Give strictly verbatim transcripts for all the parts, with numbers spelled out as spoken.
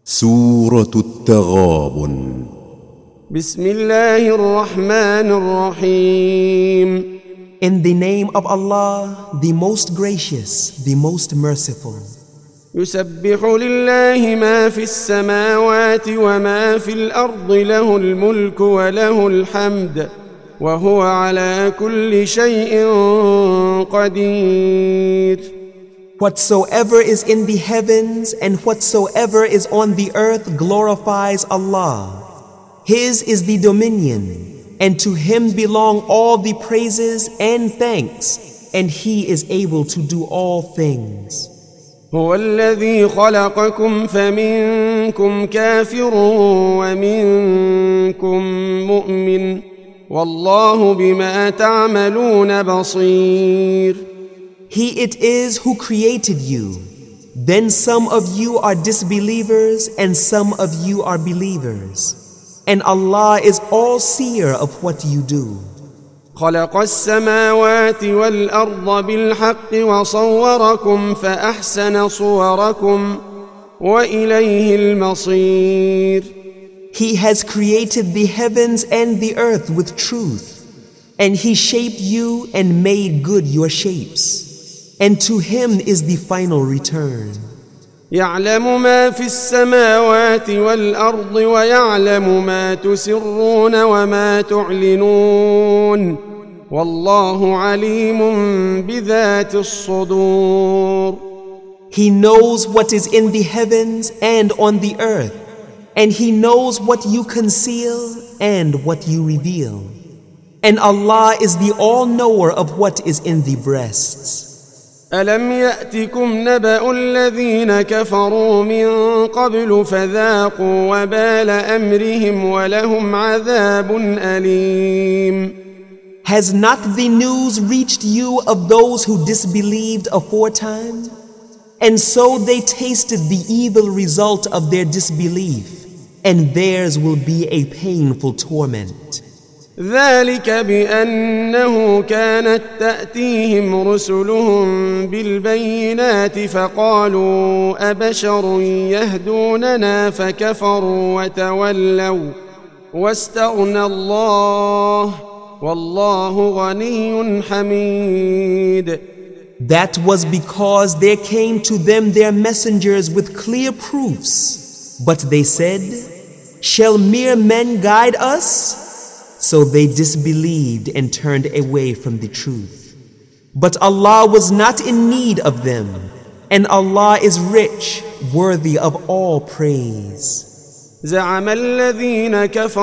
سورة التغابن. بسم الله الرحمن الرحيم. In the name of Allah, the most gracious, the most merciful. يسبح لله ما في السماوات وما في الأرض له الملك وله الحمد وهو على كل شيء قدير. Whatsoever is in the heavens and whatsoever is on the earth glorifies Allah. His is the dominion, and to Him belong all the praises and thanks, and He is able to do all things. هو الذي خلقكم فمنكم كافر ومنكم مؤمن والله بما تعملون بصير. He it is who created you. Then some of you are disbelievers and some of you are believers. And Allah is all-seer of what you do. خلق السماوات والأرض بالحق وصوركم فأحسن صوركم وإليه المصير. He has created the heavens and the earth with truth, and He shaped you and made good your shapes. And to Him is the final return. يعلم ما في السماوات والأرض ويعلم ما تسرون وما تعلنون والله عليم بذات الصدور. He knows what is in the heavens and on the earth, and He knows what you conceal and what you reveal. And Allah is the all-knower of what is in the breasts. ألم يأتكم نبأ الذين كفروا من قبل فذاقوا وبال أمرهم ولهم عذاب أليم. Has not the news reached you of those who disbelieved aforetime? And so they tasted the evil result of their disbelief, and theirs will be a painful torment. ذلك بأنه كانت تأتيهم رسلهم بالبينات فقالوا أبشر يهدوننا فكفروا وتولوا واستغنى الله والله غني حميد. That was because there came to them their messengers with clear proofs, but they said, "Shall mere men guide us?" So they disbelieved and turned away from the truth. But Allah was not in need of them, and Allah is rich, worthy of all praise. زعم الذين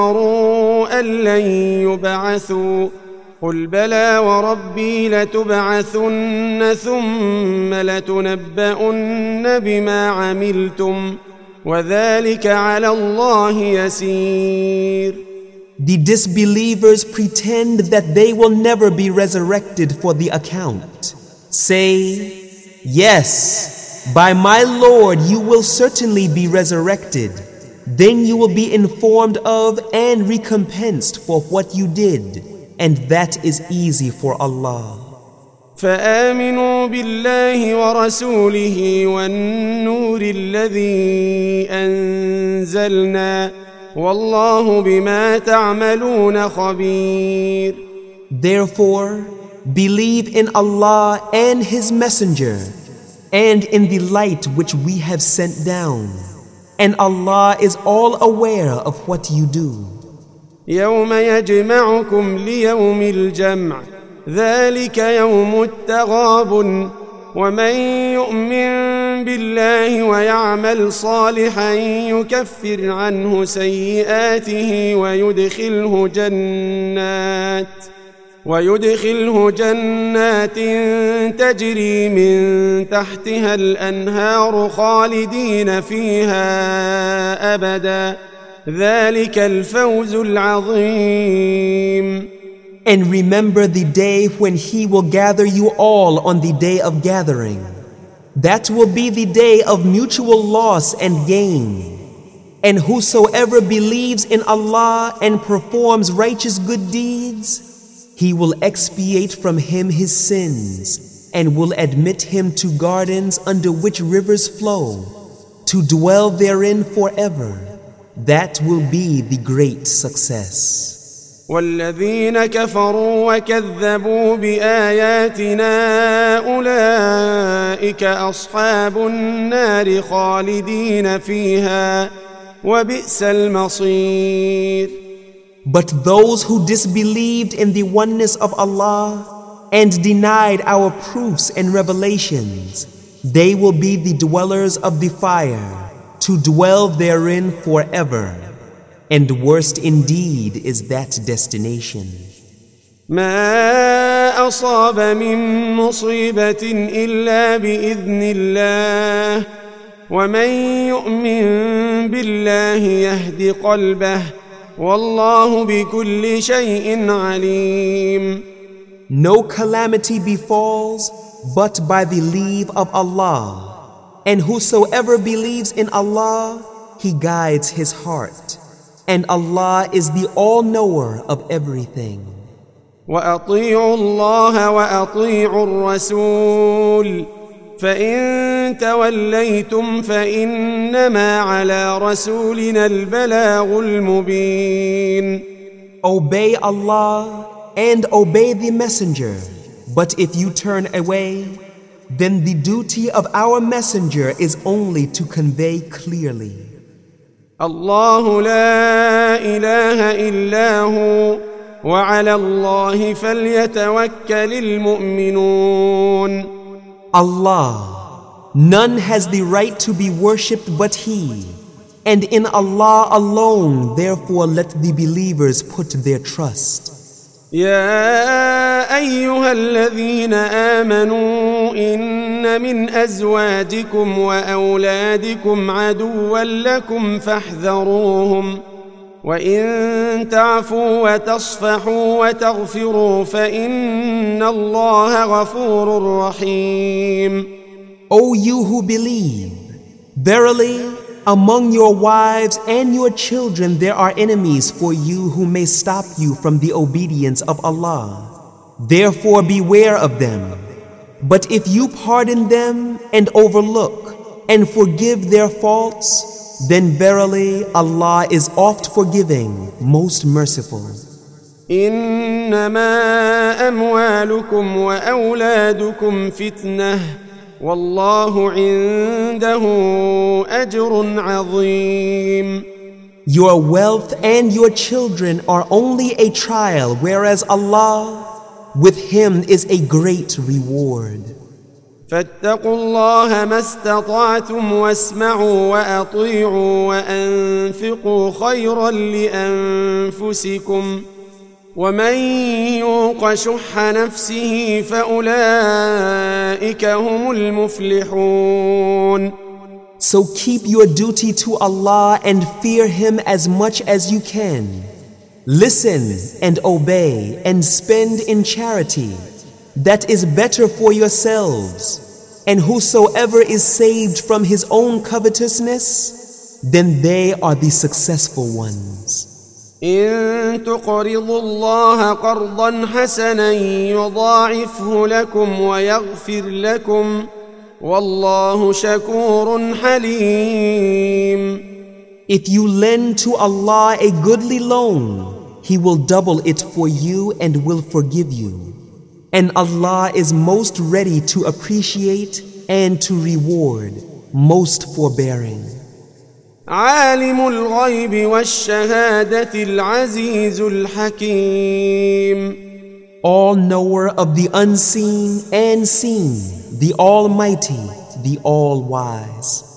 كفروا أن لن يبعثوا قل بلى وربي لتبعثن ثم لتنبؤن بما عملتم وذلك على الله يسير. The disbelievers pretend that they will never be resurrected for the account. Say, yes, by my Lord you will certainly be resurrected. Then you will be informed of and recompensed for what you did, and that is easy for Allah. فآمنوا بالله ورسوله والنور الذي أنزلنا والله بما تعملون خبير. Therefore, believe in Allah and His Messenger, and in the light which we have sent down, and Allah is all aware of what you do. يوم يجمعكم ليوم الجمع ذلك يوم التغابن ومن يؤمن بالله ويعمل صالحا يكفر عنه سيئاته ويدخله جنات ويدخله جنات تجري من تحتها الأنهار خالدين فيها أبدا ذلك الفوز العظيم. And remember the day when He will gather you all on the day of gathering. That will be the day of mutual loss and gain. And whosoever believes in Allah and performs righteous good deeds, He will expiate from him his sins and will admit him to gardens under which rivers flow. to dwell therein forever. That will be the great success. والذين كفروا وكذبوا بآياتنا أولئك أصحاب النار خالدين فيها وبئس المصير. But those who disbelieved in the oneness of Allah and denied our proofs and revelations, they will be the dwellers of the fire, to dwell therein forever. And worst indeed is that destination. ما أصاب من مصيبة إلا بإذن الله ومن يؤمن بالله يهد قلبه والله بكل شيء عليم. No calamity befalls but by the leave of Allah, and whosoever believes in Allah, He guides his heart, and Allah is the all-knower of everything. وأطيعوا الله وأطيعوا الرسول فإن توليتم فإنما على رسولنا البلاغ المبين. Obey Allah and obey the messenger, but if you turn away, then the duty of our messenger is only to convey clearly. الله لا إله إلا هو وعلى الله فليتوكل المؤمنون. Allah, none has the right to be worshipped but He, and in Allah alone therefore let the believers put their trust. يا أيها الذين آمنوا إن من أزواجكم وأولادكم عدوا لكم فاحذروهم وإن تعفوا وتصفحوا وتغفروا فإن الله غفور رحيم. O you who believe, verily among your wives and your children there are enemies for you who may stop you from the obedience of Allah. Therefore beware of them. But if you pardon them and overlook and forgive their faults, then verily Allah is oft forgiving, most merciful. إنما أموالكم وأولادكم فتنة والله عنده أجر عظيم. Your wealth and your children are only a trial, whereas Allah, with Him is a great reward. فاتقوا الله ما استطعتم واسمعوا وأطيعوا وأنفقوا خيرا لأنفسكم ومن يوق شح نفسه فأولئك هم المفلحون. So keep your duty to Allah and fear Him as much as you can. Listen and obey and spend in charity. That is better for yourselves. And whosoever is saved from his own covetousness, then they are the successful ones. إن تقرضوا الله قرضا حسنا يضاعفه لكم ويغفر لكم والله شكور حليم. If you lend to Allah a goodly loan, He will double it for you and will forgive you. And Allah is most ready to appreciate and to reward, most forbearing. عالم الغيب والشهادة العزيز الحكيم. All knower of the unseen and seen, the Almighty, the All-Wise.